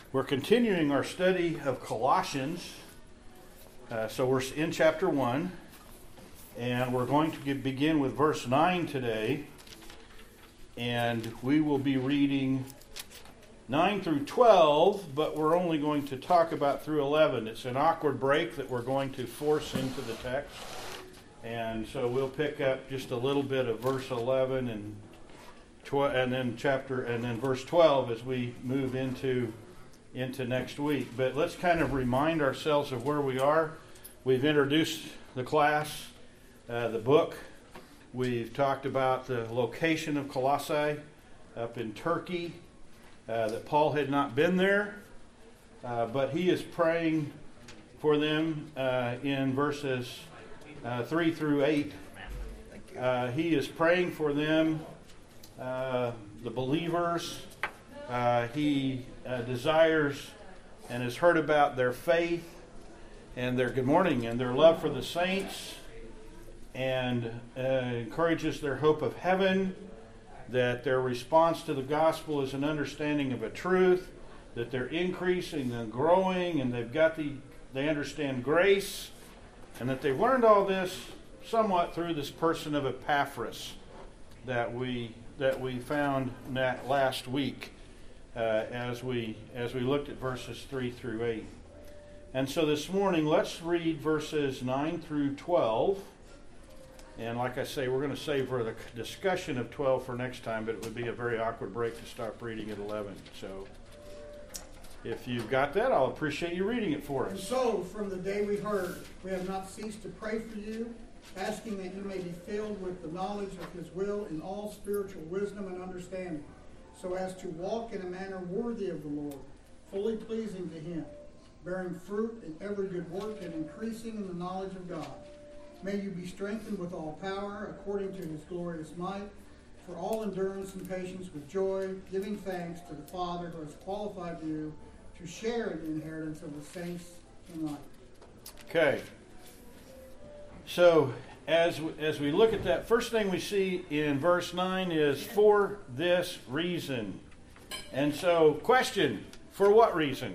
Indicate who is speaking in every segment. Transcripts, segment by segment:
Speaker 1: We're continuing our study of Colossians. So we're in chapter 1, and we're going to begin with verse 9 today. And we will be reading 9 through 12, but we're only going to talk about through 11. It's an awkward break that we're going to force into the text. And so we'll pick up just a little bit of verse 11 and then verse 12 as we move into next week. But let's kind of remind ourselves of where we are. We've introduced the class, the book. We've talked about the location of Colossae up in Turkey, that Paul had not been there, but he is praying for them in verses 3 through 8. He is praying for them, the believers. He desires and has heard about their faith and their good morning and their love for the saints, and encourages their hope of heaven, that their response to the gospel is an understanding of a truth, that they're increasing and growing, and they understand grace, and that they've learned all this somewhat through this person of Epaphras that we found last week. As we looked at verses 3 through 8. And so this morning, let's read verses 9 through 12. And like I say, we're going to save for the discussion of 12 for next time, but it would be a very awkward break to stop reading at 11. So if you've got that, I'll appreciate you reading it for us.
Speaker 2: And so, from the day we heard, we have not ceased to pray for you, asking that you may be filled with the knowledge of His will in all spiritual wisdom and understanding, so as to walk in a manner worthy of the Lord, fully pleasing to Him, bearing fruit in every good work and increasing in the knowledge of God. May you be strengthened with all power according to His glorious might, for all endurance and patience with joy, giving thanks to the Father who has qualified you to share in the inheritance of the saints in light.
Speaker 1: Okay. So, as we look at that, first thing we see in verse 9 is, for this reason. And so, question, for what reason?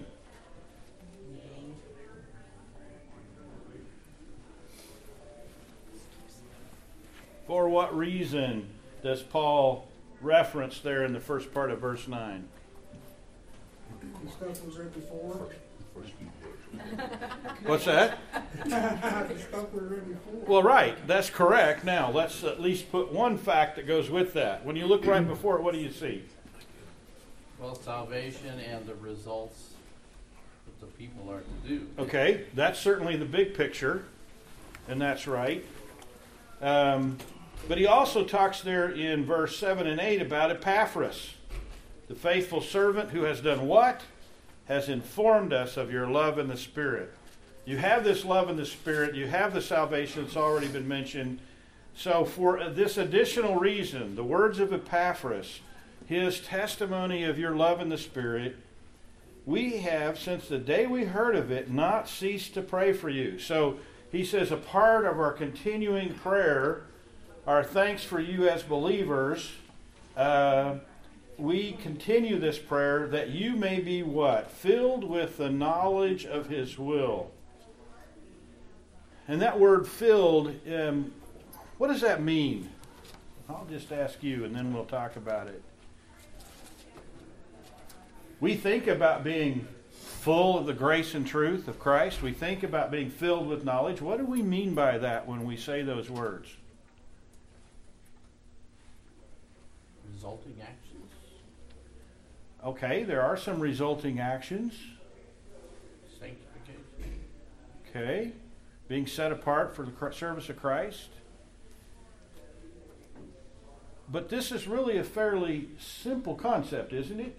Speaker 1: For what reason does Paul reference there in the first part of verse 9?
Speaker 2: The stuff we read before.
Speaker 1: What's that?
Speaker 2: The stuff we read before.
Speaker 1: Well, right. That's correct. Now, let's at least put one fact that goes with that. When you look right before it, what do you see?
Speaker 3: Well, salvation and the results that the people are to do.
Speaker 1: Okay, that's certainly the big picture, and that's right. But he also talks there in verse 7 and 8 about Epaphras, the faithful servant who has done what? Has informed us of your love in the Spirit. You have this love in the Spirit. You have the salvation that's already been mentioned. So for this additional reason, the words of Epaphras, his testimony of your love in the Spirit, we have, since the day we heard of it, not ceased to pray for you. So he says a part of our continuing prayer, our thanks for you as believers, we continue this prayer that you may be what? Filled with the knowledge of His will. And that word filled, what does that mean? I'll just ask you and then we'll talk about it. We think about being full of the grace and truth of Christ. We think about being filled with knowledge. What do we mean by that when we say those words?
Speaker 3: Resulting actions.
Speaker 1: Okay, there are some resulting actions.
Speaker 3: Sanctification.
Speaker 1: Okay, being set apart for the service of Christ. But this is really a fairly simple concept, isn't it?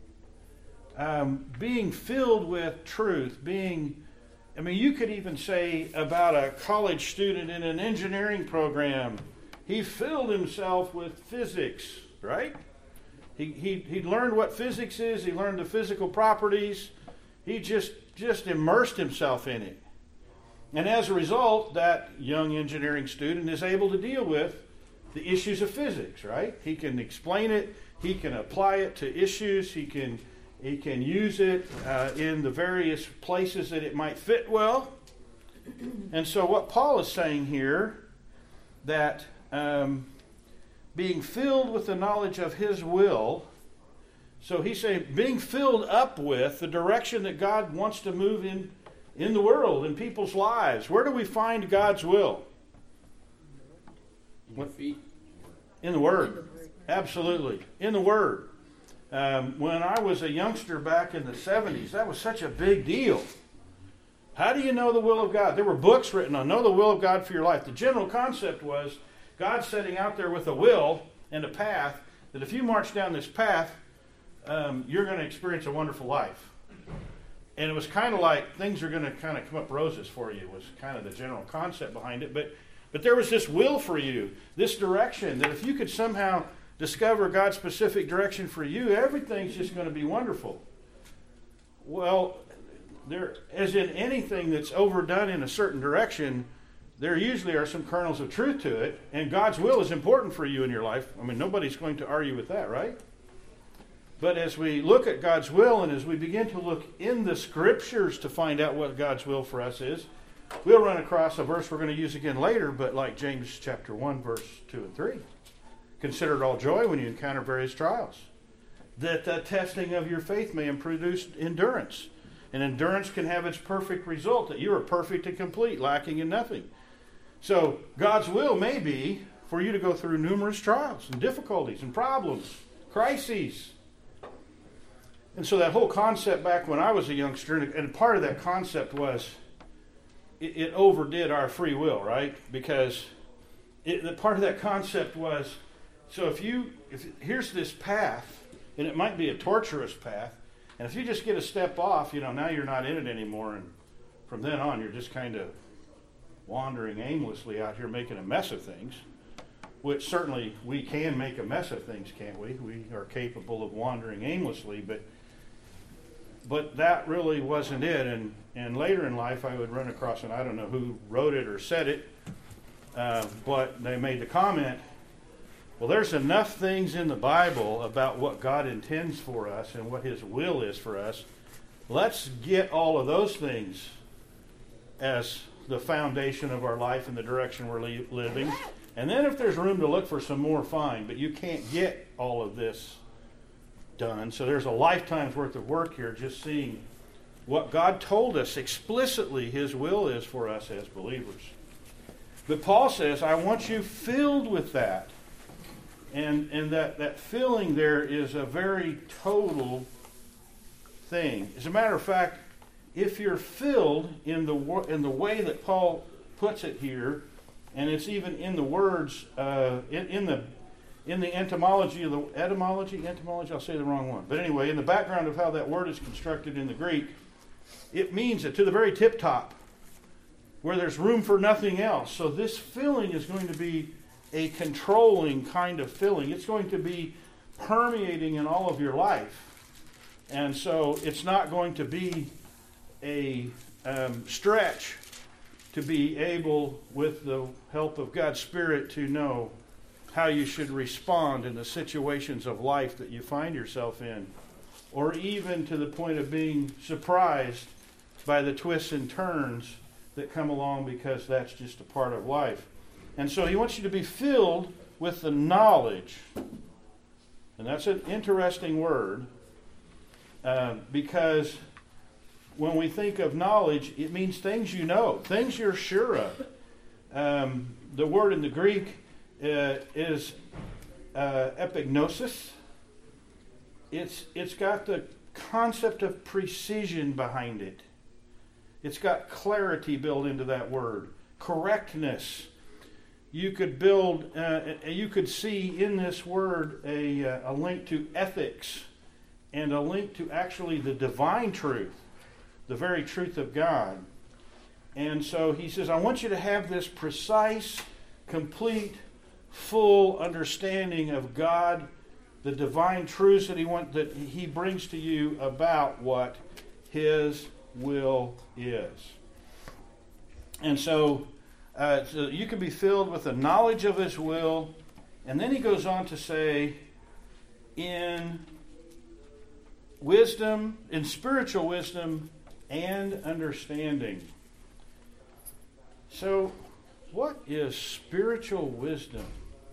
Speaker 1: Being filled with truth, you could even say about a college student in an engineering program, he filled himself with physics, right? He learned what physics is. He learned the physical properties. He just immersed himself in it. And as a result, that young engineering student is able to deal with the issues of physics, right? He can explain it. He can apply it to issues. He can He can use it in the various places that it might fit well. And so what Paul is saying here, that being filled with the knowledge of his will, so he's saying being filled up with the direction that God wants to move in the world, in people's lives. Where do we find God's will?
Speaker 3: In your feet.
Speaker 1: In the Word. Absolutely. In the Word. When I was a youngster back in the 70s, that was such a big deal. How do you know the will of God? There were books written on know the will of God for your life. The general concept was God setting out there with a will and a path, that if you march down this path, you're going to experience a wonderful life. And it was kind of like things are going to kind of come up roses for you, was kind of the general concept behind it. But there was this will for you, this direction, that if you could somehow discover God's specific direction for you, everything's just going to be wonderful. Well, there, as in anything that's overdone in a certain direction, there usually are some kernels of truth to it, and God's will is important for you in your life. I mean, nobody's going to argue with that, right? But as we look at God's will, and as we begin to look in the Scriptures to find out what God's will for us is, we'll run across a verse we're going to use again later, but like James chapter 1, verse 2 and 3. Consider it all joy when you encounter various trials, that the testing of your faith may produce endurance. And endurance can have its perfect result, that you are perfect and complete, lacking in nothing. So God's will may be for you to go through numerous trials and difficulties and problems, crises. And so that whole concept back when I was a youngster, and part of that concept was it overdid our free will, right? Because part of that concept was, so if here's this path, and it might be a torturous path, and if you just get a step off, now you're not in it anymore, and from then on you're just kind of wandering aimlessly out here making a mess of things, which certainly we can make a mess of things, can't we? We are capable of wandering aimlessly, but that really wasn't it. And later in life I would run across, and I don't know who wrote it or said it, but they made the comment, well, there's enough things in the Bible about what God intends for us and what His will is for us. Let's get all of those things as the foundation of our life and the direction we're living. And then if there's room to look for some more, fine. But you can't get all of this done. So there's a lifetime's worth of work here just seeing what God told us explicitly His will is for us as believers. But Paul says, I want you filled with that. And that filling there is a very total thing. As a matter of fact, if you're filled in the way that Paul puts it here, and it's even in the words in the etymology, I'll say the wrong one. But anyway, in the background of how that word is constructed in the Greek, it means that to the very tip top, where there's room for nothing else. So this filling is going to be a controlling kind of filling. It's going to be permeating in all of your life. And so it's not going to be a stretch to be able, with the help of God's Spirit, to know how you should respond in the situations of life that you find yourself in, or even to the point of being surprised by the twists and turns that come along, because that's just a part of life. And so He wants you to be filled with the knowledge. And that's an interesting word, because when we think of knowledge, it means things you know, things you're sure of. The word in the Greek is epignosis. It's got the concept of precision behind it. It's got clarity built into that word, correctness. You could you could see in this word a link to ethics and a link to actually the divine truth, the very truth of God. And so he says, I want you to have this precise, complete, full understanding of God, the divine truths that He brings to you about what His will is. And so you can be filled with the knowledge of His will. And then he goes on to say, in wisdom, in spiritual wisdom and understanding. So, what is spiritual wisdom?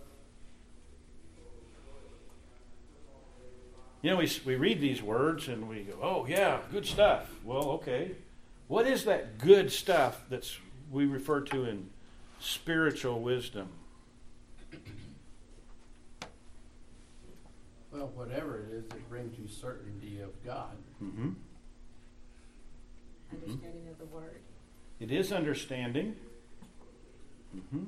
Speaker 1: You know, we read these words and we go, oh yeah, good stuff. Well, okay. What is that good stuff that's we refer to in spiritual wisdom?
Speaker 3: Well, whatever it is that brings you certainty of God.
Speaker 1: Mm-hmm.
Speaker 4: Understanding of the word.
Speaker 1: It is understanding. Mm-hmm.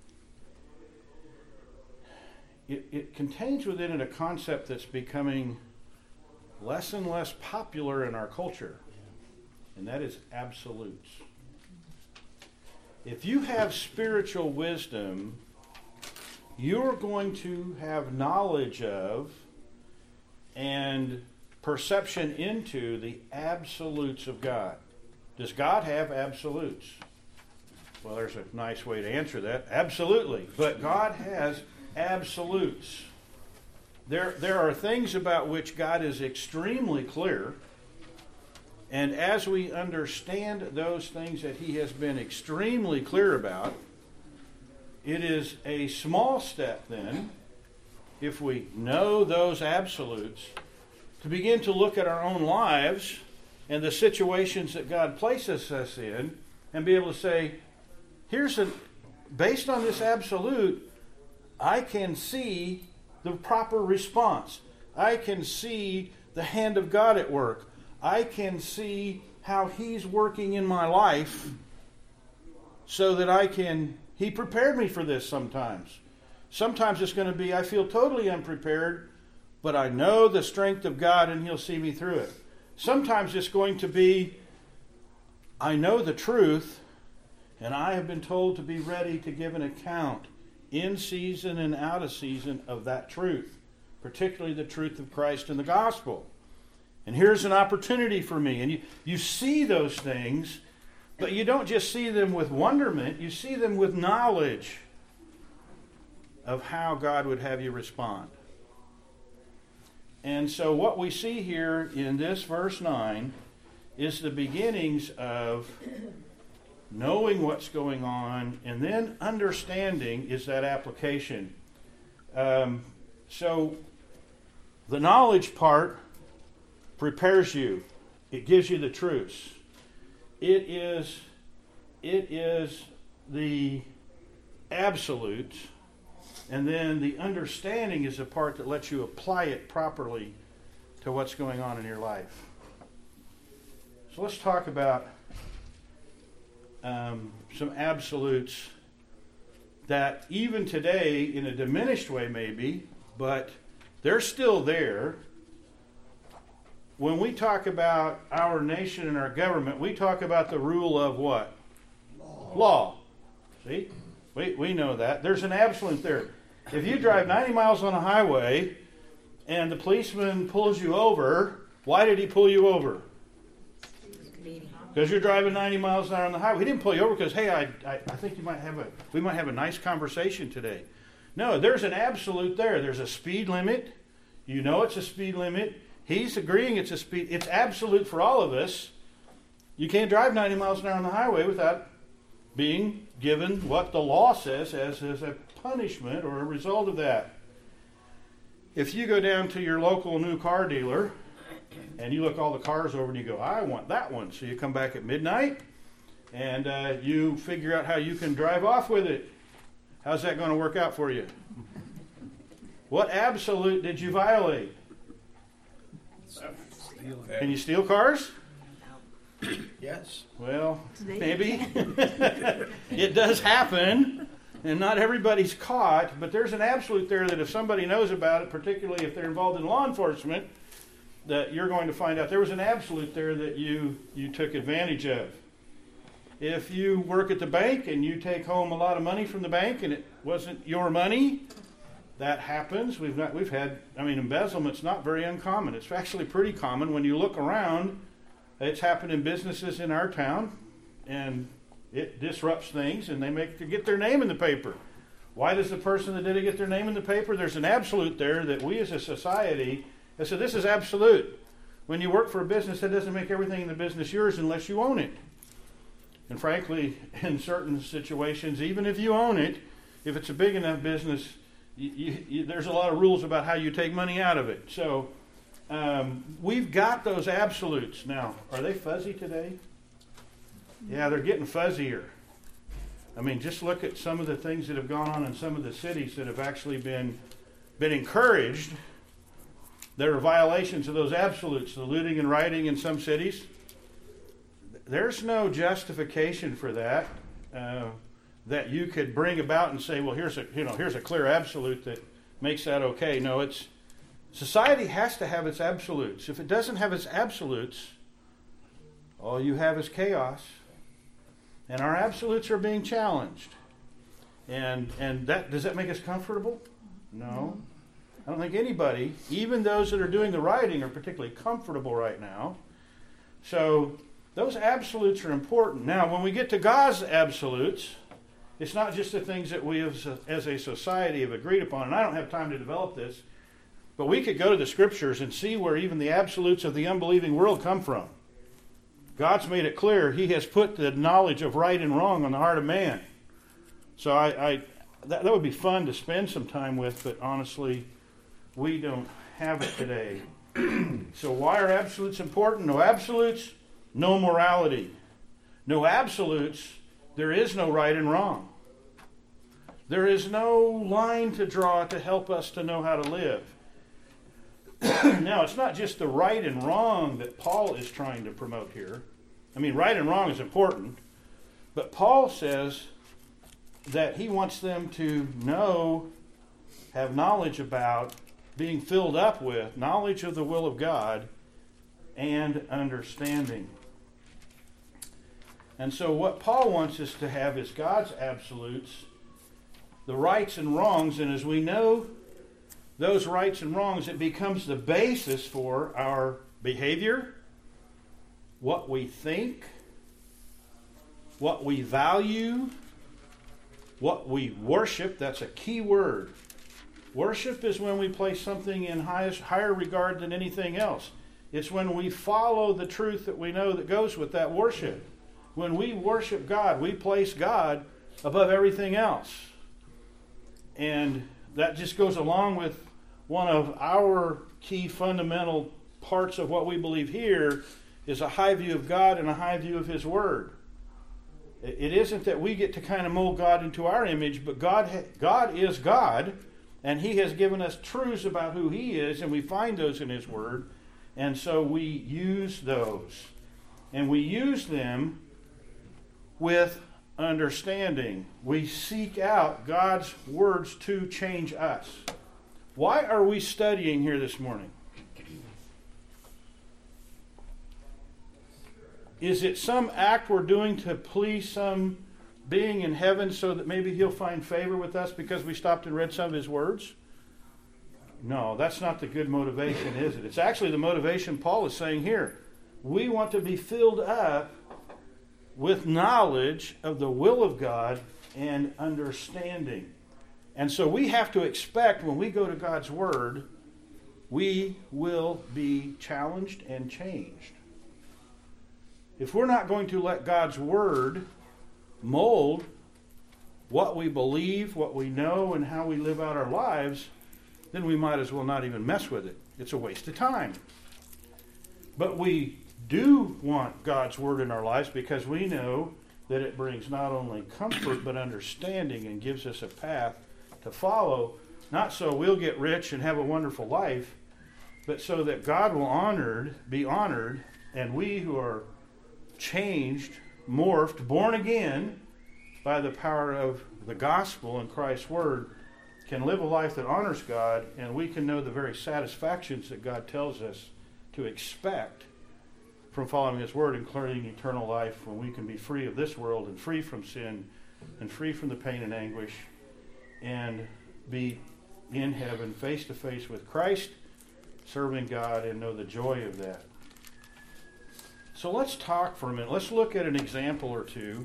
Speaker 1: It contains within it a concept that's becoming less and less popular in our culture, and that is absolutes. If you have spiritual wisdom, you're going to have knowledge of and perception into the absolutes of God. Does God have absolutes? Well, there's a nice way to answer that. Absolutely. But God has absolutes. There are things about which God is extremely clear, and as we understand those things that He has been extremely clear about, it is a small step then, if we know those absolutes, to begin to look at our own lives and the situations that God places us in and be able to say, based on this absolute, I can see the proper response. I can see the hand of God at work. I can see how He's working in my life so that He prepared me for this sometimes. Sometimes it's going to be, I feel totally unprepared, but I know the strength of God and He'll see me through it. Sometimes it's going to be, I know the truth and I have been told to be ready to give an account in season and out of season of that truth, particularly the truth of Christ and the gospel. And here's an opportunity for me. And you see those things, but you don't just see them with wonderment, you see them with knowledge of how God would have you respond. And so what we see here in this verse 9 is the beginnings of knowing what's going on, and then understanding is that application. So the knowledge part prepares you. It gives you the truths. It is the absolutes, and then the understanding is the part that lets you apply it properly to what's going on in your life. So let's talk about some absolutes that even today, in a diminished way maybe, but they're still there. When we talk about our nation and our government, we talk about the rule of what? Law. See? We know that. There's an absolute there. If you drive 90 miles on a highway and the policeman pulls you over, why did he pull you over? Because you're driving 90 miles an hour on the highway. He didn't pull you over because, hey, I think we might have a nice conversation today. No, there's an absolute there. There's a speed limit. You know it's a speed limit. He's agreeing it's a speed. It's absolute for all of us. You can't drive 90 miles an hour on the highway without being given what the law says as a punishment or a result of that. If you go down to your local new car dealer and you look all the cars over and you go, I want that one. So you come back at midnight and you figure out how you can drive off with it. How's that going to work out for you? What absolute did you violate? Can you steal cars?
Speaker 5: Yes.
Speaker 1: Well, maybe. It does happen, and not everybody's caught, but there's an absolute there that if somebody knows about it, particularly if they're involved in law enforcement, that you're going to find out there was an absolute there that you took advantage of. If you work at the bank and you take home a lot of money from the bank and it wasn't your money, that happens. Embezzlement's not very uncommon. It's actually pretty common. When you look around, it's happened in businesses in our town, and it disrupts things, and they get their name in the paper. Why does the person that did it get their name in the paper? There's an absolute there that we as a society have said, this is absolute. When you work for a business, that doesn't make everything in the business yours unless you own it. And frankly, in certain situations, even if you own it, if it's a big enough business, there's a lot of rules about how you take money out of it. So we've got those absolutes. Now, are they fuzzy today? Yeah, they're getting fuzzier. I mean, just look at some of the things that have gone on in some of the cities that have actually been encouraged. There are violations of those absolutes, the looting and rioting in some cities. There's no justification for that that you could bring about and say, well, here's a clear absolute that makes that okay. No, society has to have its absolutes. If it doesn't have its absolutes, all you have is chaos. And our absolutes are being challenged. And does that make us comfortable? No. I don't think anybody, even those that are doing the rioting, are particularly comfortable right now. So those absolutes are important. Now, when we get to God's absolutes, it's not just the things that we as a society have agreed upon. And I don't have time to develop this, but we could go to the Scriptures and see where even the absolutes of the unbelieving world come from. God's made it clear He has put the knowledge of right and wrong on the heart of man. So that would be fun to spend some time with, but honestly, we don't have it today. So why are absolutes important? No absolutes, no morality. No absolutes, there is no right and wrong. There is no line to draw to help us to know how to live. Now, it's not just the right and wrong that Paul is trying to promote here. I mean, right and wrong is important, but Paul says that he wants them to know, have knowledge about, being filled up with knowledge of the will of God and understanding. And so what Paul wants us to have is God's absolutes, the rights and wrongs, and as we know those rights and wrongs, it becomes the basis for our behavior, what we think, what we value, what we worship. That's a key word. Worship is when we place something in higher regard than anything else. It's when we follow the truth that we know that goes with that worship. When we worship God, we place God above everything else. And that just goes along with one of our key fundamental parts of what we believe here is a high view of God and a high view of His Word. It isn't that we get to kind of mold God into our image, but God is God, and He has given us truths about who He is, and we find those in His Word, and so we use those. And we use them with understanding. We seek out God's words to change us. Why are we studying here this morning? Is it some act we're doing to please some being in heaven so that maybe He'll find favor with us because we stopped and read some of His words? No, that's not the good motivation, is it? It's actually the motivation Paul is saying here. We want to be filled up with knowledge of the will of God and understanding. And so we have to expect when we go to God's Word, we will be challenged and changed. If we're not going to let God's Word mold what we believe, what we know, and how we live out our lives, then we might as well not even mess with it. It's a waste of time. But we do want God's Word in our lives because we know that it brings not only comfort but understanding and gives us a path to follow, not so we'll get rich and have a wonderful life, but so that God will be honored, and we who are changed, morphed, born again by the power of the gospel and Christ's Word, can live a life that honors God, and we can know the very satisfactions that God tells us to expect from following His Word, including eternal life, when we can be free of this world and free from sin and free from the pain and anguish and be in heaven face to face with Christ, serving God, and know the joy of that. So let's talk for a minute. Let's look at an example or two.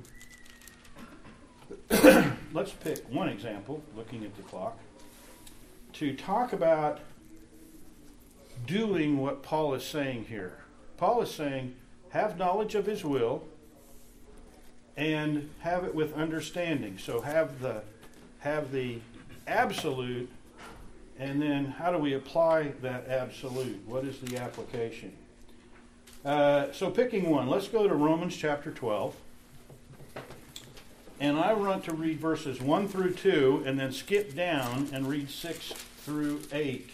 Speaker 1: Let's pick one example, looking at the clock, to talk about doing what Paul is saying here. Paul is saying, have knowledge of his will and have it with understanding. So have the absolute, and then how do we apply that absolute? What is the application? So picking one, let's go to Romans chapter 12. And I want to read verses 1 through 2 and then skip down and read 6 through 8.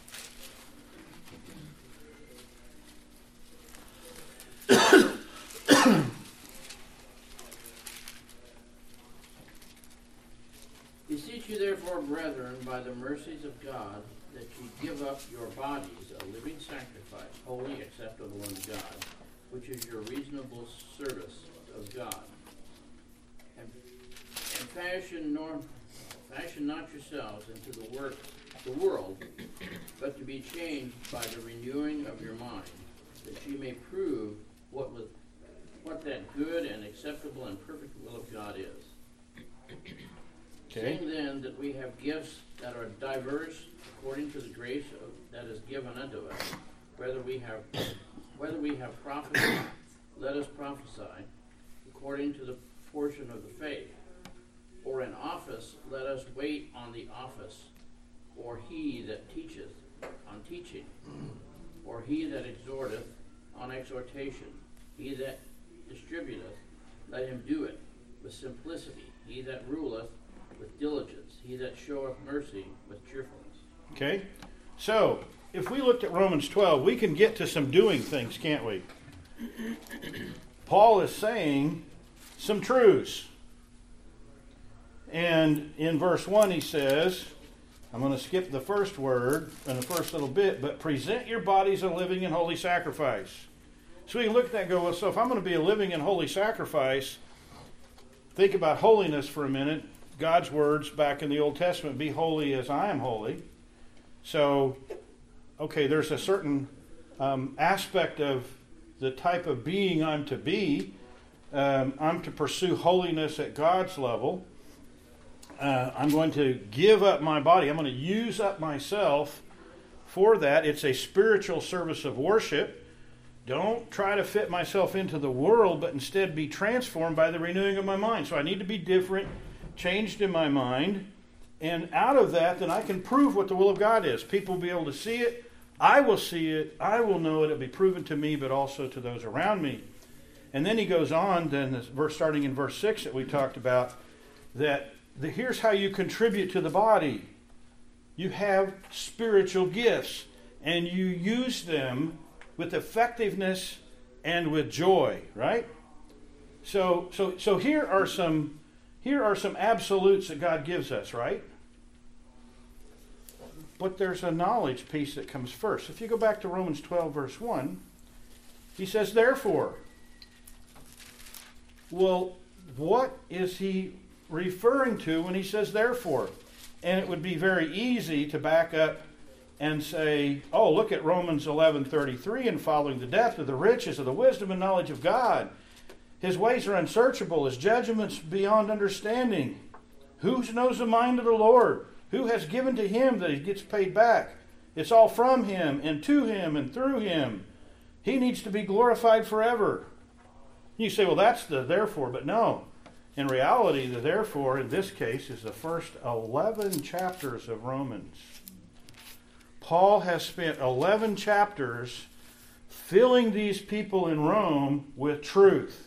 Speaker 3: Beseech you therefore, brethren, by the mercies of God, that ye give up your bodies a living sacrifice, holy, acceptable unto God, which is your reasonable service of God. And fashion not yourselves into the world, but to be changed by the renewing of your mind, that ye may prove what that good and acceptable and perfect will of God is.
Speaker 1: Okay.
Speaker 3: Seeing then that we have gifts that are diverse according to the grace that is given unto us, whether we have prophecy, let us prophesy according to the portion of the faith, or in office, let us wait on the office, or he that teacheth on teaching, or he that exhorteth on exhortation, he that distributeth, let him do it with simplicity, he that ruleth with diligence, he that showeth mercy with cheerfulness.
Speaker 1: Okay? So, if we looked at Romans 12, we can get to some doing things, can't we? Paul is saying some truths. And in verse 1 he says, I'm going to skip the first word and the first little bit, but present your bodies a living and holy sacrifice. So we can look at that and go, well, so if I'm going to be a living and holy sacrifice, think about holiness for a minute. God's words back in the Old Testament, be holy as I am holy. So, okay, there's a certain aspect of the type of being I'm to be. I'm to pursue holiness at God's level. I'm going to give up my body. I'm going to use up myself for that. It's a spiritual service of worship. Don't try to fit myself into the world, but instead be transformed by the renewing of my mind. So I need to be different, changed in my mind, and out of that, then I can prove what the will of God is. People will be able to see it. I will see it. I will know it. It'll be proven to me, but also to those around me. And then he goes on, then this verse, starting in verse 6 that we talked about, that here's how you contribute to the body. You have spiritual gifts, and you use them with effectiveness and with joy, right? So here are some absolutes that God gives us, right? But there's a knowledge piece that comes first. If you go back to Romans 12, verse 1, he says, therefore. Well, what is he referring to when he says therefore? And it would be very easy to back up and say, oh, look at Romans 11:33 and following, the depth of the riches of the wisdom and knowledge of God. His ways are unsearchable, his judgments beyond understanding. Who knows the mind of the Lord? Who has given to him that he gets paid back? It's all from him and to him and through him. He needs to be glorified forever. You say, well, that's the therefore, but no. In reality, the therefore in this case is the first 11 chapters of Romans. Paul has spent 11 chapters filling these people in Rome with truth,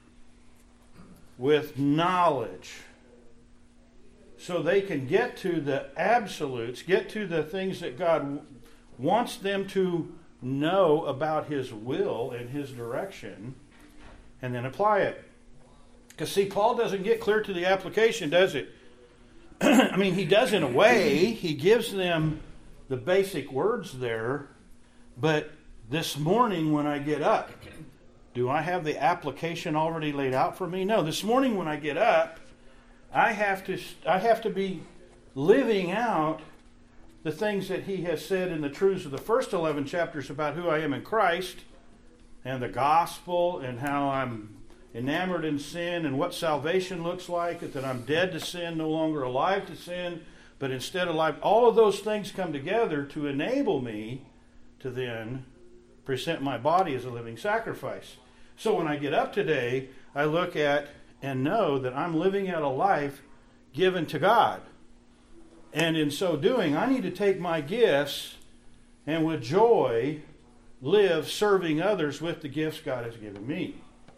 Speaker 1: with knowledge, so they can get to the absolutes, get to the things that God wants them to know about his will and his direction, and then apply it. Because, see, Paul doesn't get clear to the application, does it? I mean, he does in a way. He gives them the basic words there. But this morning when I get up, do I have the application already laid out for me? No, this morning when I get up, I have to be living out the things that he has said in the truths of the first 11 chapters about who I am in Christ and the gospel and how I'm enamored in sin and what salvation looks like, that I'm dead to sin, no longer alive to sin, but instead alive. All of those things come together to enable me to then present my body as a living sacrifice. So when I get up today, I look at and know that I'm living out a life given to God. And in so doing, I need to take my gifts and with joy live serving others with the gifts God has given me.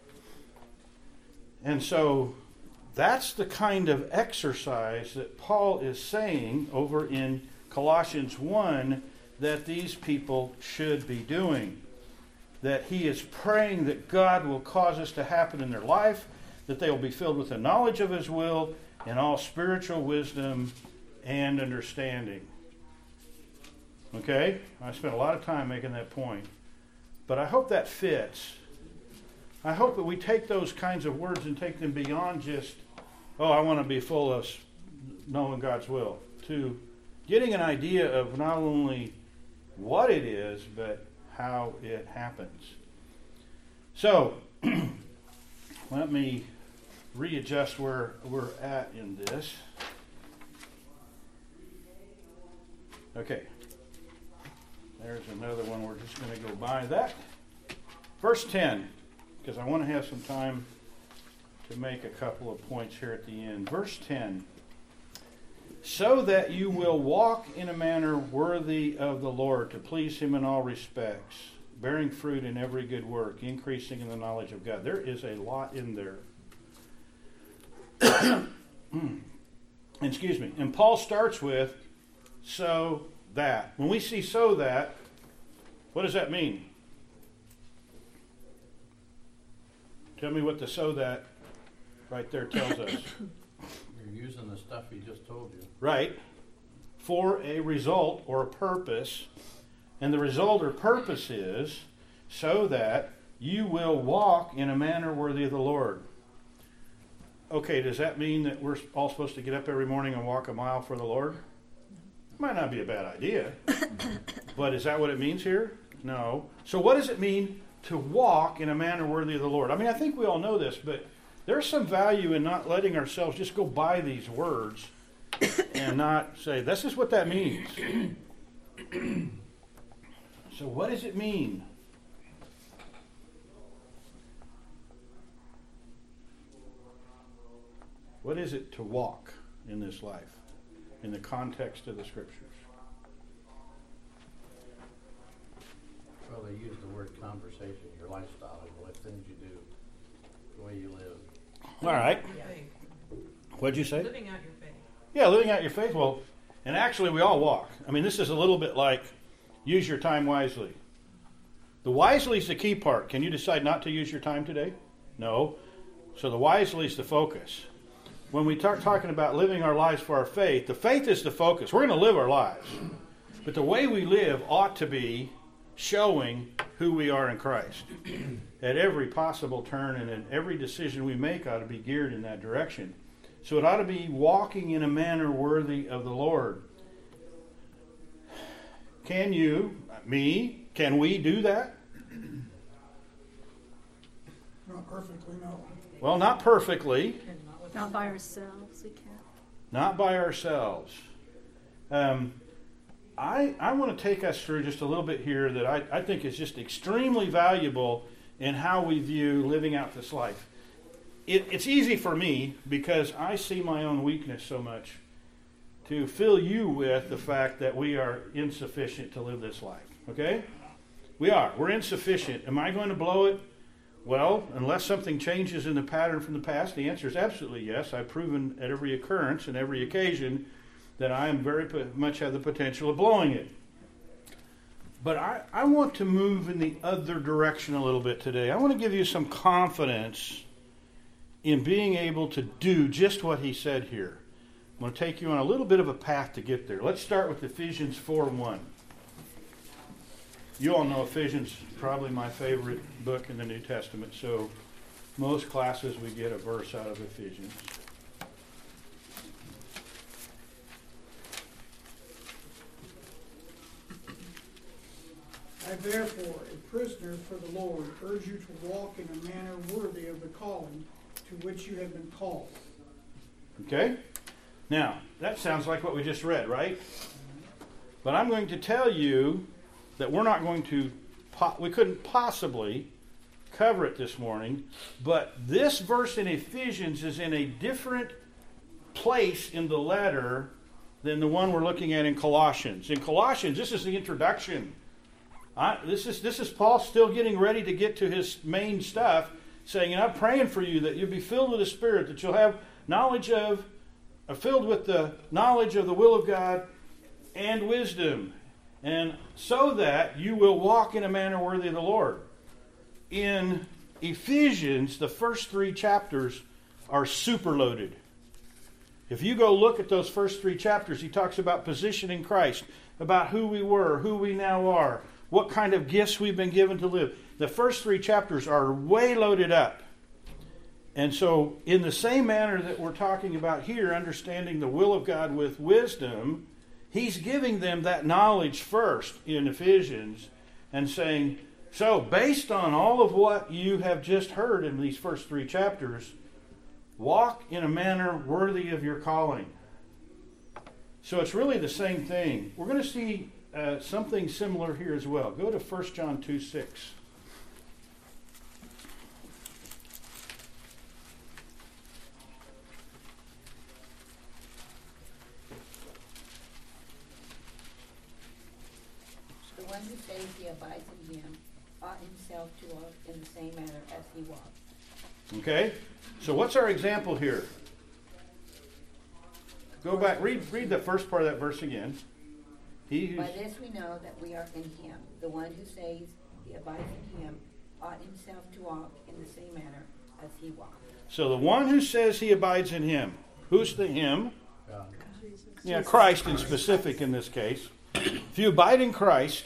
Speaker 1: And so that's the kind of exercise that Paul is saying over in Colossians 1 that these people should be doing. That he is praying that God will cause this to happen in their life, that they will be filled with the knowledge of his will and all spiritual wisdom and understanding. Okay? I spent a lot of time making that point. But I hope that fits. I hope that we take those kinds of words and take them beyond just, oh, I want to be full of knowing God's will, to getting an idea of not only what it is, but how it happens. So, let me readjust where we're at in this. Okay. There's another one. We're just going to go by that. Verse 10, because I want to have some time to make a couple of points here at the end. Verse 10. So that you will walk in a manner worthy of the Lord, to please him in all respects, bearing fruit in every good work, increasing in the knowledge of God. There is a lot in there. Excuse me. And Paul starts with, so that. When we see so that, what does that mean? Tell me what the so that right there tells us.
Speaker 3: You're using the stuff he just told you.
Speaker 1: Right. For a result or a purpose. And the result or purpose is so that you will walk in a manner worthy of the Lord. Okay, does that mean that we're all supposed to get up every morning and walk a mile for the Lord? Might not be a bad idea. But is that what it means here? No. So what does it mean to walk in a manner worthy of the Lord? I mean, I think we all know this, but there's some value in not letting ourselves just go by these words and not say, this is what that means. So what does it mean? What is it to walk in this life in the context of the Scriptures?
Speaker 3: Well, they use the word conversation, your lifestyle, what things you do, the way you live.
Speaker 1: All right.
Speaker 4: Faith.
Speaker 1: What'd you say?
Speaker 4: Living out your faith.
Speaker 1: Yeah, living out your faith. Well, and actually we all walk. I mean, this is a little bit like use your time wisely. The wisely is the key part. Can you decide not to use your time today? No. So the wisely is the focus. When we start talking about living our lives for our faith, the faith is the focus. We're going to live our lives. But the way we live ought to be showing who we are in Christ. At every possible turn and in every decision we make ought to be geared in that direction. So it ought to be walking in a manner worthy of the Lord. Can you, me, can we do that?
Speaker 2: Not perfectly, no.
Speaker 1: Well, not perfectly.
Speaker 6: Not by ourselves, we can't.
Speaker 1: Not by ourselves. I want to take us through just a little bit here that I think is just extremely valuable in how we view living out this life. It's easy for me because I see my own weakness so much to fill you with the fact that we are insufficient to live this life. Okay? We are. We're insufficient. Am I going to blow it? Well, unless something changes in the pattern from the past, the answer is absolutely yes. I've proven at every occurrence and every occasion that I am very much have the potential of blowing it. But I want to move in the other direction a little bit today. I want to give you some confidence in being able to do just what he said here. I'm going to take you on a little bit of a path to get there. Let's start with Ephesians 4:1. You all know Ephesians is probably my favorite book in the New Testament, so most classes we get a verse out of Ephesians.
Speaker 2: I therefore, a prisoner for the Lord, urge you to walk in a manner worthy of the calling to which you have been called.
Speaker 1: Okay? Now, that sounds like what we just read, right? But I'm going to tell you that we're not going to, we couldn't possibly cover it this morning, but this verse in Ephesians is in a different place in the letter than the one we're looking at in Colossians. In Colossians, this is the introduction. This is Paul still getting ready to get to his main stuff, saying, and I'm praying for you that you'll be filled with the Spirit, that you'll have knowledge of, filled with the knowledge of the will of God and wisdom, and so that you will walk in a manner worthy of the Lord. In Ephesians, the first 3 chapters are superloaded. If you go look at those first 3 chapters, he talks about position in Christ, about who we were, who we now are, what kind of gifts we've been given to live. The first 3 chapters are way loaded up. And so, in the same manner that we're talking about here, understanding the will of God with wisdom, he's giving them that knowledge first in Ephesians and saying, so based on all of what you have just heard in these first 3 chapters, walk in a manner worthy of your calling. So it's really the same thing. We're going to see something similar here as well. Go to 1 John 2:6.
Speaker 4: The one who says he abides in him ought himself to walk in the same manner as he walked.
Speaker 1: Okay? So what's our example here? Go back, read the first part of that verse again.
Speaker 4: By this we know that we are in him. The one who says he abides in him ought himself to walk in the same manner as he walked.
Speaker 1: So the one who says he abides in him. Who's the him?
Speaker 5: God.
Speaker 1: Yeah, Christ in specific in this case. If you abide in Christ,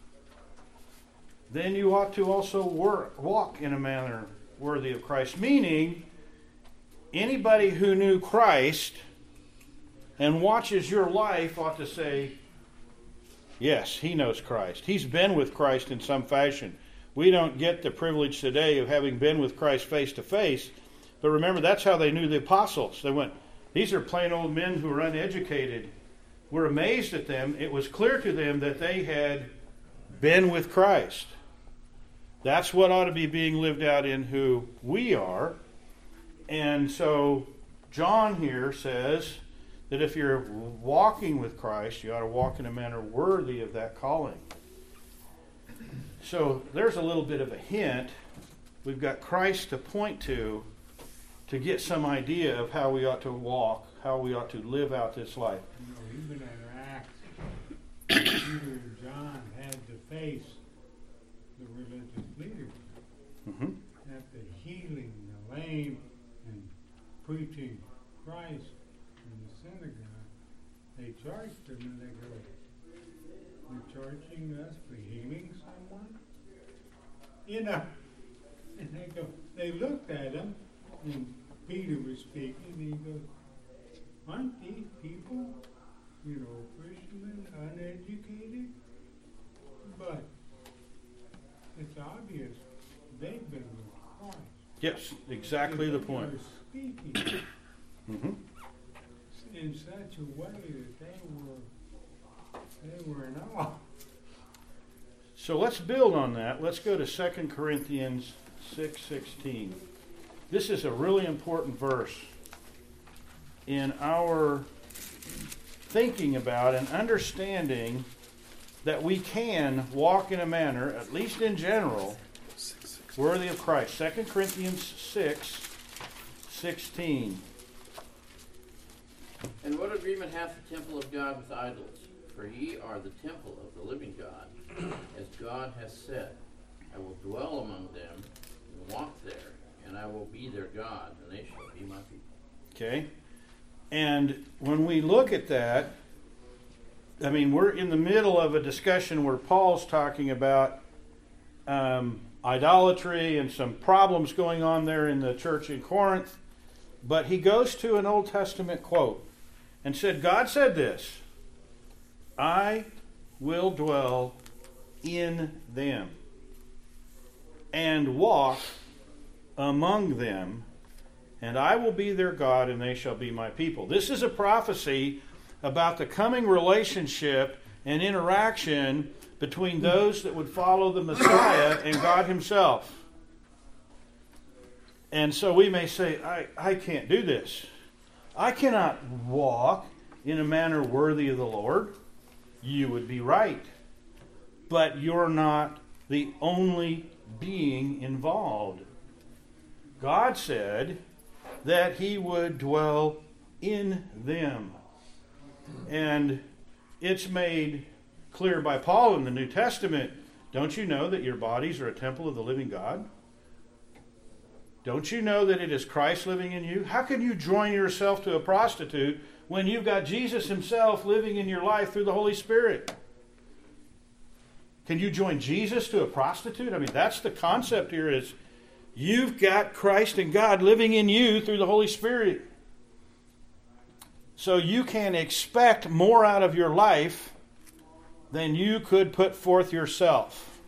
Speaker 1: then you ought to also walk in a manner worthy of Christ. Meaning, anybody who knew Christ and watches your life ought to say, yes, he knows Christ. He's been with Christ in some fashion. We don't get the privilege today of having been with Christ face to face. But remember, that's how they knew the apostles. They went, these are plain old men who are uneducated. We're amazed at them. It was clear to them that they had been with Christ. That's what ought to be being lived out in who we are. And so John here says that if you're walking with Christ, you ought to walk in a manner worthy of that calling. So there's a little bit of a hint. We've got Christ to point to get some idea of how we ought to walk, how we ought to live out this life.
Speaker 7: You know, even in Acts, Peter and John had to face the religious leaders
Speaker 1: Mm-hmm.
Speaker 7: after healing the lame and preaching Christ in the synagogue. They charged them and they go, "You're charging us for healing someone?" You know, and they go, they looked at him, and Peter was speaking, and he goes, "Aren't these people, you know, fishermen, uneducated? But it's obvious they've been with Christ."
Speaker 1: Yes, exactly the point.
Speaker 7: They were speaking
Speaker 1: Mm-hmm.
Speaker 7: in such a way that they were in awe.
Speaker 1: So let's build on that. Let's go to 2 Corinthians 6:16. This is a really important verse in our thinking about and understanding that we can walk in a manner, at least in general, worthy of Christ. 2 Corinthians 6:16.
Speaker 3: And what agreement hath the temple of God with idols? For ye are the temple of the living God, as God hath said, I will dwell among them and walk there, and I will be their God, and they shall be my people.
Speaker 1: Okay? And when we look at that, I mean, we're in the middle of a discussion where Paul's talking about idolatry and some problems going on there in the church in Corinth. But he goes to an Old Testament quote and said, God said this, I will dwell in them and walk among them, and I will be their God, and they shall be my people. This is a prophecy about the coming relationship and interaction between those that would follow the Messiah and God himself. And so we may say, I can't do this. I cannot walk in a manner worthy of the Lord. You would be right. But you're not the only being involved. God said that he would dwell in them. And it's made clear by Paul in the New Testament. Don't you know that your bodies are a temple of the living God? Don't you know that it is Christ living in you? How can you join yourself to a prostitute when you've got Jesus himself living in your life through the Holy Spirit? Can you join Jesus to a prostitute? I mean, that's the concept here, is you've got Christ and God living in you through the Holy Spirit. So you can expect more out of your life than you could put forth yourself.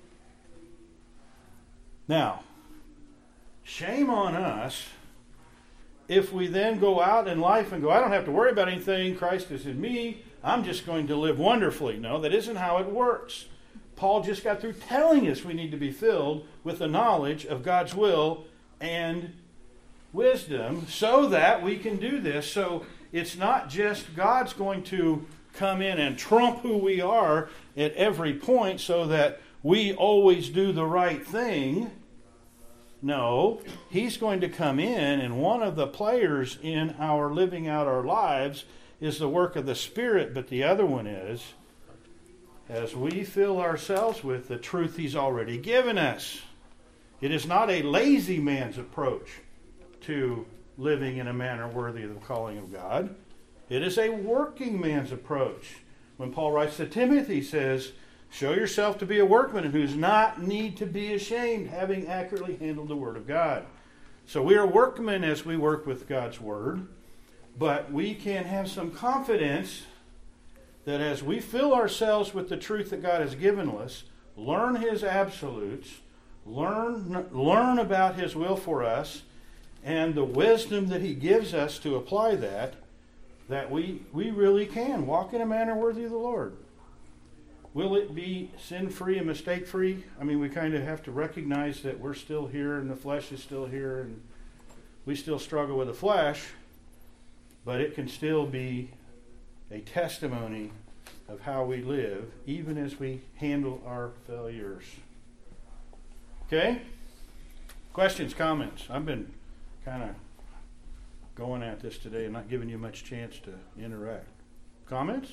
Speaker 1: Now, shame on us if we then go out in life and go, I don't have to worry about anything. Christ is in me. I'm just going to live wonderfully. No, that isn't how it works. Paul just got through telling us we need to be filled with the knowledge of God's will and wisdom so that we can do this. So it's not just God's going to come in and trump who we are at every point so that we always do the right thing. No, he's going to come in, and one of the players in our living out our lives is the work of the Spirit, but the other one is as we fill ourselves with the truth he's already given us. It is not a lazy man's approach to living in a manner worthy of the calling of God. It is a working man's approach. When Paul writes to Timothy, he says, show yourself to be a workman who does not need to be ashamed, having accurately handled the Word of God. So we are workmen as we work with God's Word, but we can have some confidence that as we fill ourselves with the truth that God has given us, learn his absolutes, learn about his will for us, and the wisdom that he gives us to apply that we really can walk in a manner worthy of the Lord. Will it be sin-free and mistake-free? I mean, we kind of have to recognize that we're still here and the flesh is still here and we still struggle with the flesh, but it can still be a testimony of how we live, even as we handle our failures. Okay? Questions, comments? I've been kind of going at this today and not giving you much chance to interact. Comments?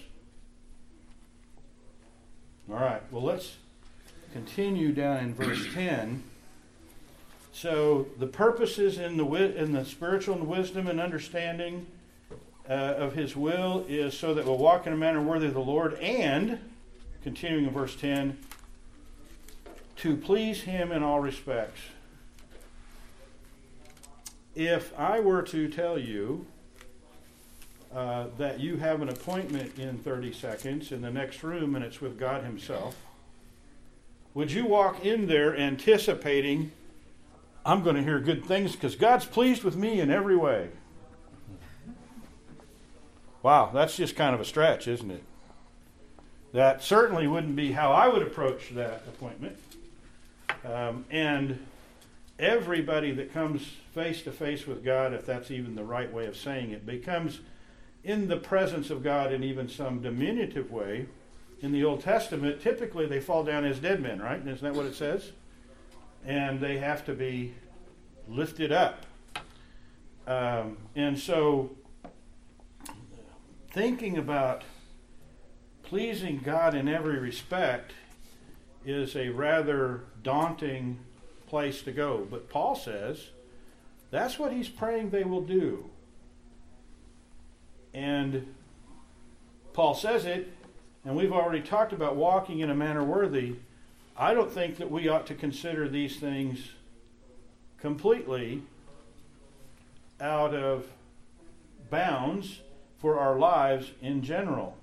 Speaker 1: All right. Well, let's continue down in verse 10. So the purposes in the spiritual wisdom and understanding of his will is so that we'll walk in a manner worthy of the Lord, and, continuing in verse 10, to please him in all respects. If I were to tell you that you have an appointment in 30 seconds in the next room and it's with God himself, would you walk in there anticipating, I'm going to hear good things because God's pleased with me in every way? Wow, that's just kind of a stretch, isn't it? That certainly wouldn't be how I would approach that appointment. And everybody that comes face to face with God, if that's even the right way of saying it, becomes in the presence of God in even some diminutive way. In the Old Testament, typically they fall down as dead men, right? Isn't that what it says? And they have to be lifted up. And so thinking about pleasing God in every respect is a rather daunting place to go. But Paul says that's what he's praying they will do. And Paul says it, and we've already talked about walking in a manner worthy. I don't think that we ought to consider these things completely out of bounds for our lives in general.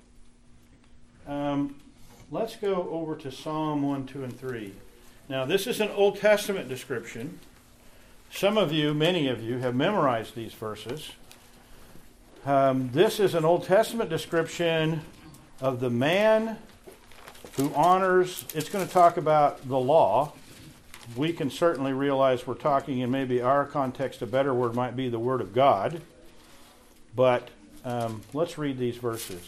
Speaker 1: Let's go over to Psalm 1, 2, and 3. Now, this is an Old Testament description. Some of you, many of you, have memorized these verses. This is an Old Testament description of the man who honors, it's going to talk about the law. We can certainly realize we're talking in maybe our context, a better word might be the Word of God. But let's read these verses.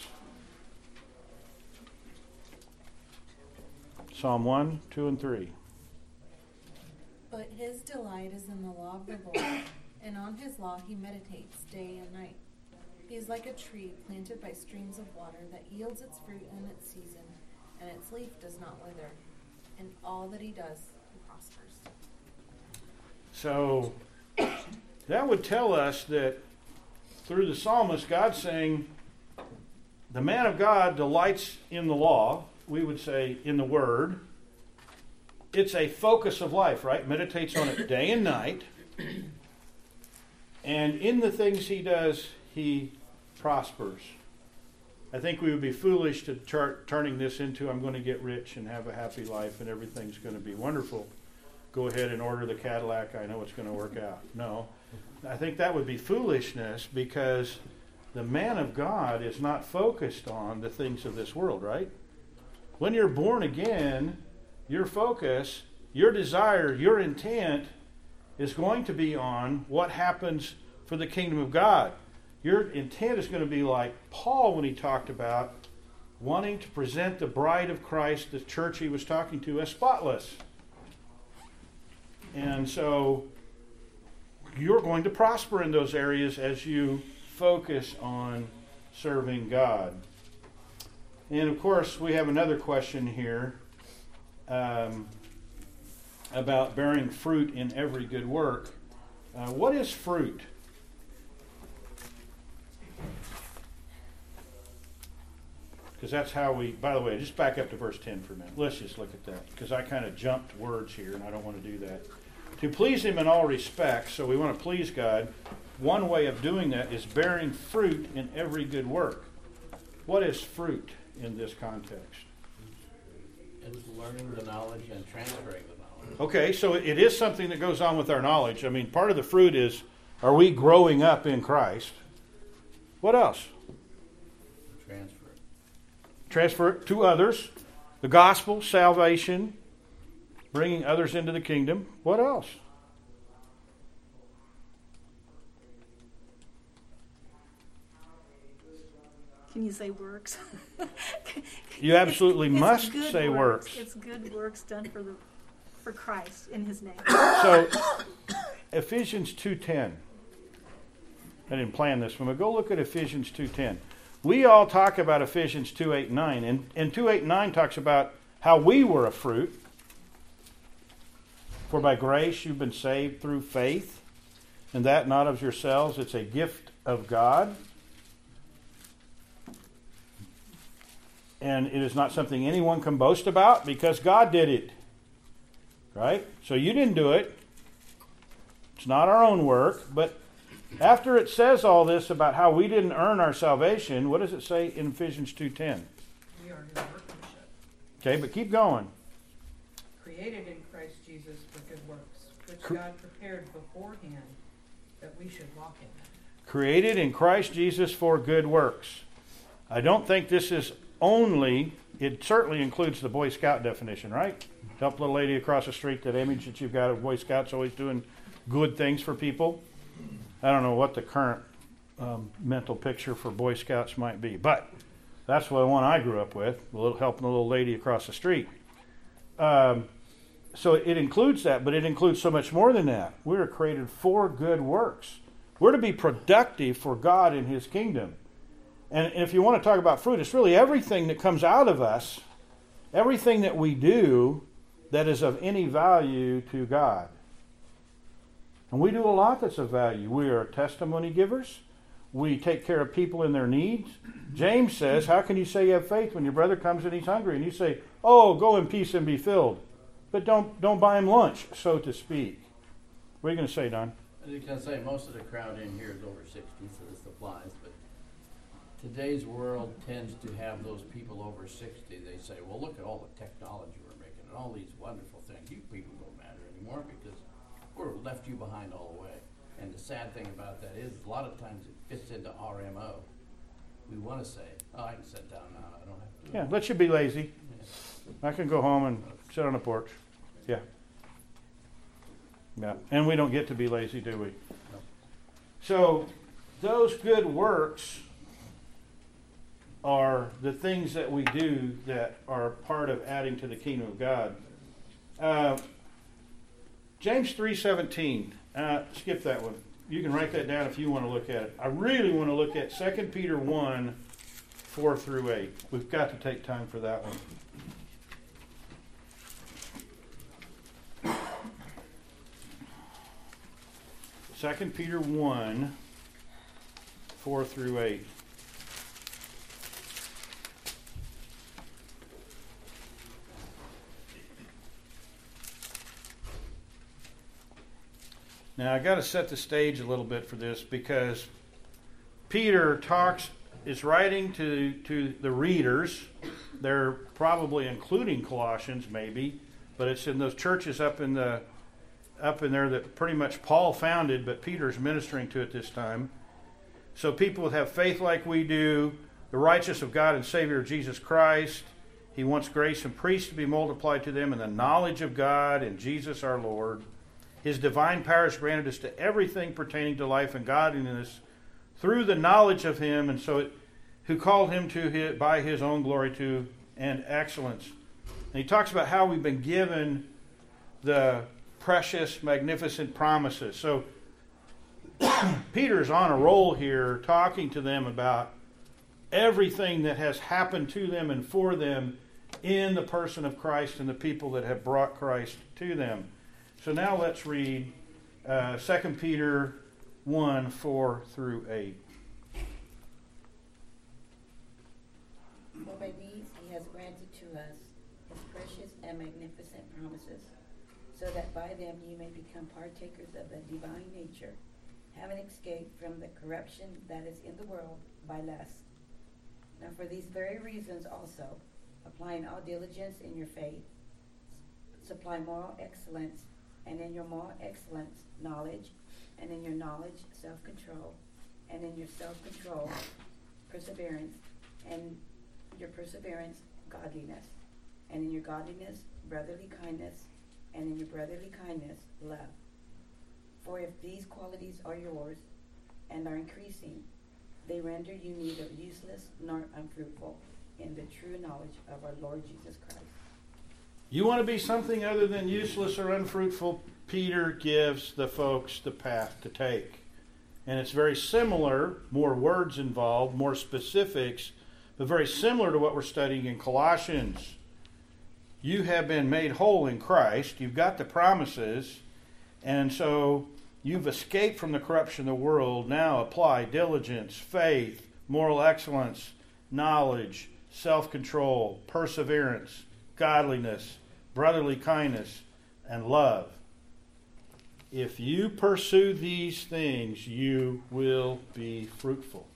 Speaker 1: Psalm 1, 2, and 3.
Speaker 8: But his delight is in the law of the Lord, and on his law he meditates day and night. He is like a tree planted by streams of water that yields its fruit in its season, and its leaf does not wither. In all that he does, he prospers.
Speaker 1: So that would tell us that through the psalmist, God's saying the man of God delights in the law, we would say in the Word. It's a focus of life, right? Meditates on it day and night. And in the things he does, he prospers. I think we would be foolish to turning this into, I'm going to get rich and have a happy life and everything's going to be wonderful. Go ahead and order the Cadillac. I know it's going to work out. No. I think that would be foolishness, because the man of God is not focused on the things of this world, right? When you're born again, your focus, your desire, your intent is going to be on what happens for the kingdom of God. Your intent is going to be like Paul when he talked about wanting to present the bride of Christ, the church he was talking to, as spotless. And so you're going to prosper in those areas as you focus on serving God. And of course, we have another question here about bearing fruit in every good work. What is fruit? Because that's how we, by the way, just back up to verse 10 for a minute. Let's just look at that, because I kind of jumped words here and I don't want to do that. To please him in all respects, so we want to please God. One way of doing that is bearing fruit in every good work. What is fruit in this context?
Speaker 3: It's learning the knowledge and transferring the knowledge.
Speaker 1: Okay, so it is something that goes on with our knowledge. I mean, part of the fruit is, are we growing up in Christ? What else? Transfer it to others. The gospel, salvation, bringing others into the kingdom. What else?
Speaker 6: Can you say works?
Speaker 1: You absolutely
Speaker 6: It's
Speaker 1: must
Speaker 6: good
Speaker 1: say works.
Speaker 6: It's good works done for Christ in his name.
Speaker 1: So, Ephesians 2:10. I didn't plan this one, but go look at Ephesians 2:10. We all talk about Ephesians 2:8 and 9, and 2:8 and 9 talks about how we were a fruit. For by grace you've been saved through faith, and that not of yourselves, it's a gift of God. And it is not something anyone can boast about, because God did it. Right? So you didn't do it. It's not our own work. But after it says all this about how we didn't earn our salvation, what does it say in Ephesians 2:10?
Speaker 9: We are his workmanship,
Speaker 1: Okay, but keep going.
Speaker 9: created in Christ Jesus for good works, which God prepared beforehand that we should walk in them.
Speaker 1: Created in Christ Jesus for good works. I don't think this is only, it certainly includes the Boy Scout definition, right? Help the little lady across the street, that image that you've got of Boy Scouts always doing good things for people. I don't know what the current mental picture for Boy Scouts might be, but that's the one I grew up with, helping the little lady across the street. So it includes that, but it includes so much more than that. We are created for good works. We're to be productive for God in his kingdom. And if you want to talk about fruit, it's really everything that comes out of us, everything that we do that is of any value to God. And we do a lot that's of value. We are testimony givers. We take care of people in their needs. James says, how can you say you have faith when your brother comes and he's hungry and you say, oh, go in peace and be filled. But don't buy him lunch, so to speak. What are you going to say, Don?
Speaker 3: I was going to say, most of the crowd in here is over 60, so this applies. But today's world tends to have those people over 60. They say, well, look at all the technology we're making and all these wonderful things. You people don't matter anymore because we're left you behind all the way. And the sad thing about that is a lot of times it fits into our MO. We want to say, oh, I can sit down now. I don't have to.
Speaker 1: Yeah, let you be lazy.
Speaker 3: Yeah.
Speaker 1: I can go home and sit on the porch. Yeah. Yeah. And we don't get to be lazy, do we? No. So those good works are the things that we do that are part of adding to the kingdom of God. James 3:17. Skip that one. You can write that down if you want to look at it. I really want to look at 2 Peter 1, 4 through 8. We've got to take time for that one. Second Peter 1, 4 through 8. Now, I got to set the stage a little bit for this because Peter is writing to the readers. They're probably including Colossians, maybe, but it's in those churches up in there that pretty much Paul founded, but Peter's ministering to at this time. So people would have faith like we do, the righteousness of God and Savior Jesus Christ. He wants grace and peace to be multiplied to them in the knowledge of God and Jesus our Lord. His divine power has granted us to everything pertaining to life and godliness through the knowledge of Him, and so who called Him by His own glory to and excellence. And he talks about how we've been given the precious, magnificent promises. So Peter's on a roll here, talking to them about everything that has happened to them and for them in the person of Christ and the people that have brought Christ to them. So now let's read 2 Peter 1, 4 through 8.
Speaker 4: For by these He has granted to us His precious and magnificent promises, so that by them you may become partakers of the divine nature, having escaped from the corruption that is in the world by lust. Now for these very reasons also, applying all diligence in your faith, supply moral excellence, and in your moral excellence, knowledge, and in your knowledge, self-control, and in your self-control, perseverance, and your perseverance, godliness, and in your godliness, brotherly kindness, and in your brotherly kindness, love. For if these qualities are yours and are increasing, they render you neither useless nor unfruitful in the true knowledge of our Lord Jesus Christ.
Speaker 1: You want to be something other than useless or unfruitful? Peter gives the folks the path to take. And it's very similar, more words involved, more specifics, but very similar to what we're studying in Colossians. You have been made whole in Christ. You've got the promises. And so you've escaped from the corruption of the world. Now apply diligence, faith, moral excellence, knowledge, self-control, perseverance, godliness, brotherly kindness, and love. If you pursue these things, you will be fruitful.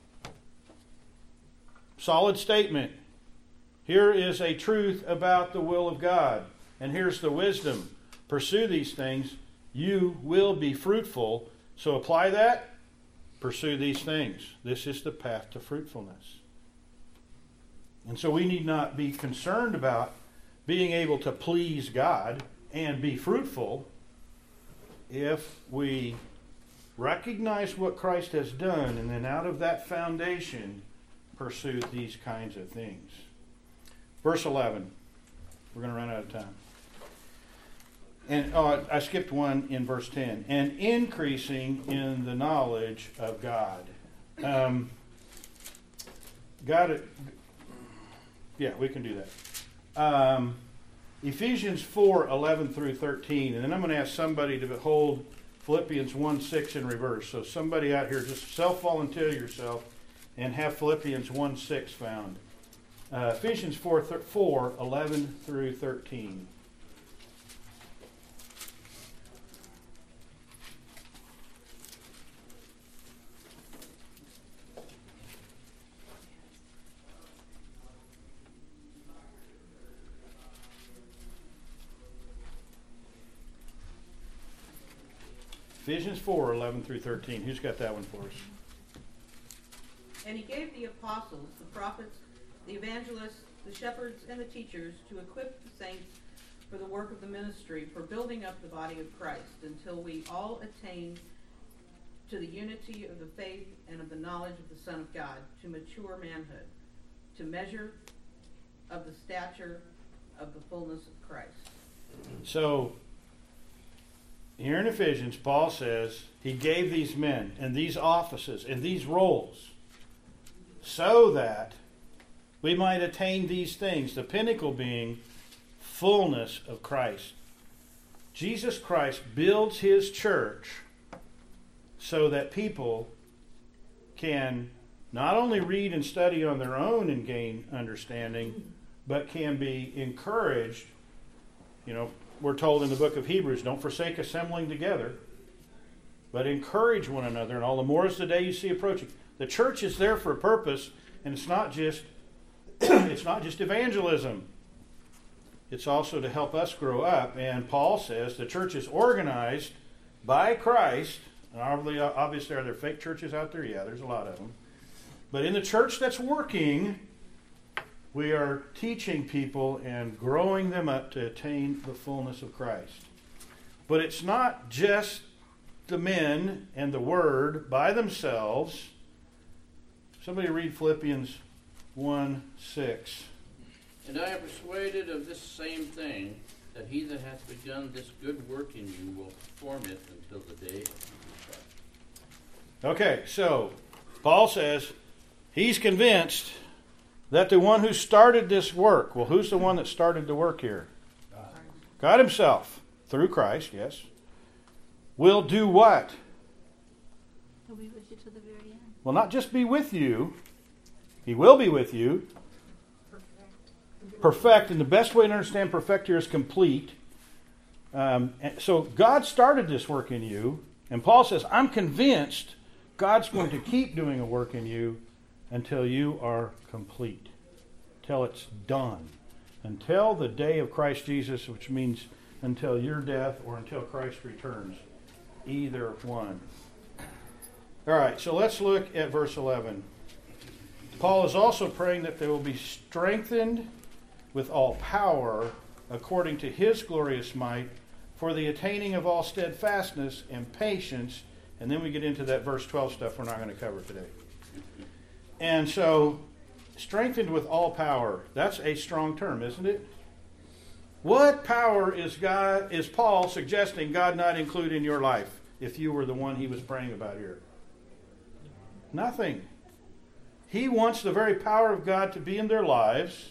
Speaker 1: Solid statement. Here is a truth about the will of God. And here's the wisdom. Pursue these things. You will be fruitful. So apply that. Pursue these things. This is the path to fruitfulness. And so we need not be concerned about being able to please God and be fruitful if we recognize what Christ has done and then out of that foundation pursue these kinds of things. Verse 11. We're going to run out of time. And I skipped one in verse 10. And increasing in the knowledge of God. Yeah, we can do that. Ephesians 4, 11 through 13. And then I'm going to ask somebody to hold Philippians 1, 6 in reverse. So somebody out here, just self-volunteer yourself and have Philippians 1, 6 found. Ephesians 4, 11 through 13. Ephesians 4, 11 through 13. Who's got that one for us?
Speaker 9: And He gave the apostles, the prophets, the evangelists, the shepherds and the teachers, to equip the saints for the work of the ministry, for building up the body of Christ, until we all attain to the unity of the faith and of the knowledge of the Son of God, to mature manhood, to measure of the stature of the fullness of Christ.
Speaker 1: So, here in Ephesians, Paul says he gave these men and these offices and these roles so that we might attain these things, the pinnacle being fullness of Christ. Jesus Christ builds his church so that people can not only read and study on their own and gain understanding, but can be encouraged. You know, we're told in the book of Hebrews, don't forsake assembling together, but encourage one another, and all the more as the day you see approaching. The church is there for a purpose, and it's not just evangelism. It's also to help us grow up. And Paul says the church is organized by Christ. And obviously, are there fake churches out there? Yeah, there's a lot of them. But in the church that's working, we are teaching people and growing them up to attain the fullness of Christ. But it's not just the men and the Word by themselves. Somebody read Philippians 1:6.
Speaker 3: And I am persuaded of this same thing, that he that hath begun this good work in you will perform it until the day of Jesus Christ.
Speaker 1: Okay, so Paul says he's convinced that the one who started this work, well, who's the one that started the work here? God himself, through Christ, yes, will do what?
Speaker 6: He'll be with you to the very end.
Speaker 1: Will not just be with you, he will be with you. Perfect, and the best way to understand perfect here is complete. So God started this work in you, and Paul says, I'm convinced God's going to keep doing a work in you until you are complete, till it's done, until the day of Christ Jesus, which means until your death or until Christ returns, either one. All right, so let's look at verse 11. Paul is also praying that they will be strengthened with all power according to his glorious might for the attaining of all steadfastness and patience. And then we get into that verse 12 stuff we're not going to cover today. And so, strengthened with all power, that's a strong term, isn't it? What power is Paul suggesting God not include in your life if you were the one he was praying about here? Nothing. He wants the very power of God to be in their lives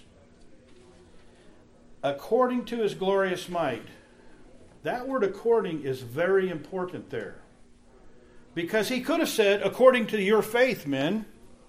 Speaker 1: according to his glorious might. That word according is very important there. Because he could have said, according to your faith, men.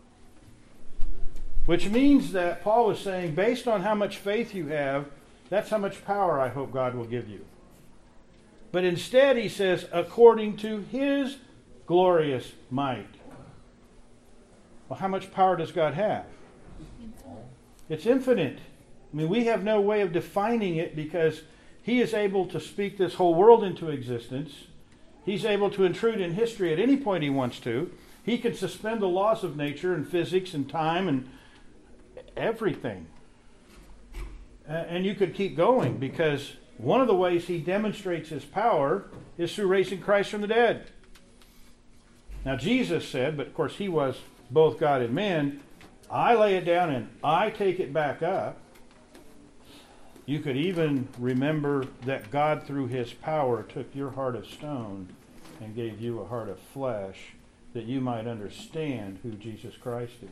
Speaker 1: Which means that Paul is saying, based on how much faith you have, that's how much power I hope God will give you. But instead he says, according to his glorious might. Well, how much power does God have? It's infinite. I mean, we have no way of defining it because he is able to speak this whole world into existence. He's able to intrude in history at any point he wants to. He can suspend the laws of nature and physics and time and everything. And you could keep going because one of the ways he demonstrates his power is through raising Christ from the dead. Now Jesus said, but of course he was both God and man, I lay it down and I take it back up. You could even remember that God, through his power, took your heart of stone and gave you a heart of flesh that you might understand who Jesus Christ is.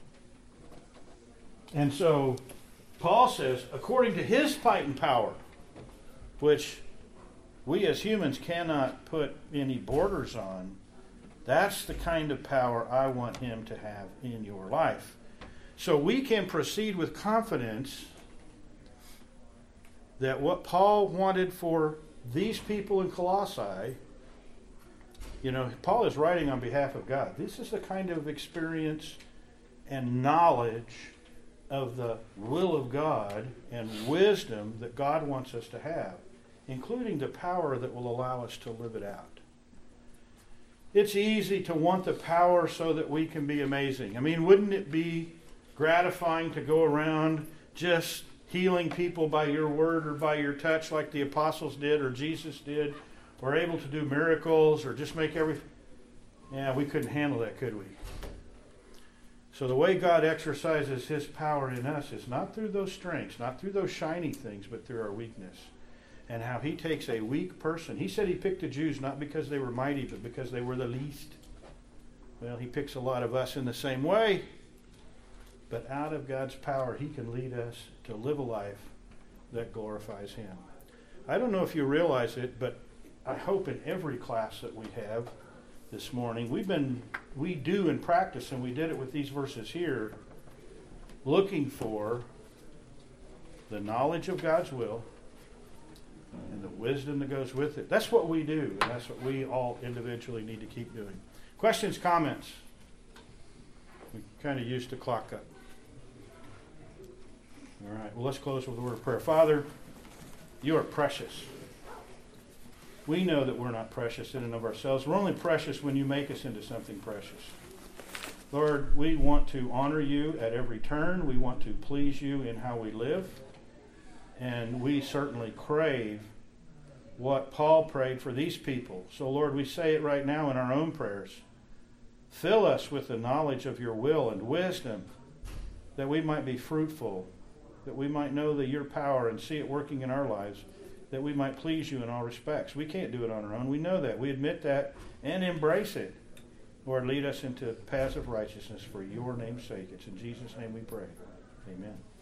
Speaker 1: And so, Paul says, according to his might and power, which we as humans cannot put any borders on, that's the kind of power I want him to have in your life. So we can proceed with confidence that what Paul wanted for these people in Colossae, you know, Paul is writing on behalf of God. This is the kind of experience and knowledge of the will of God and wisdom that God wants us to have, including the power that will allow us to live it out. It's easy to want the power so that we can be amazing. I mean, wouldn't it be gratifying to go around just healing people by your word or by your touch like the apostles did or Jesus did, or able to do miracles or just make everything. Yeah, we couldn't handle that, could we? So the way God exercises His power in us is not through those strengths, not through those shiny things, but through our weakness. And how He takes a weak person. He said He picked the Jews not because they were mighty, but because they were the least. Well, He picks a lot of us in the same way. But out of God's power, He can lead us to live a life that glorifies Him. I don't know if you realize it, but I hope in every class that we have this morning, we do in practice, and we did it with these verses here, looking for the knowledge of God's will and the wisdom that goes with it. That's what we do, and that's what we all individually need to keep doing. Questions, comments? We kind of used to clock up. All right, well, let's close with a word of prayer. Father, You are precious. We know that we're not precious in and of ourselves. We're only precious when You make us into something precious. Lord, we want to honor You at every turn. We want to please You in how we live. And we certainly crave what Paul prayed for these people. So, Lord, we say it right now in our own prayers. Fill us with the knowledge of Your will and wisdom, that we might be fruitful, that we might know Your power and see it working in our lives, that we might please You in all respects. We can't do it on our own. We know that. We admit that and embrace it. Lord, lead us into paths of righteousness for Your name's sake. It's in Jesus' name we pray. Amen.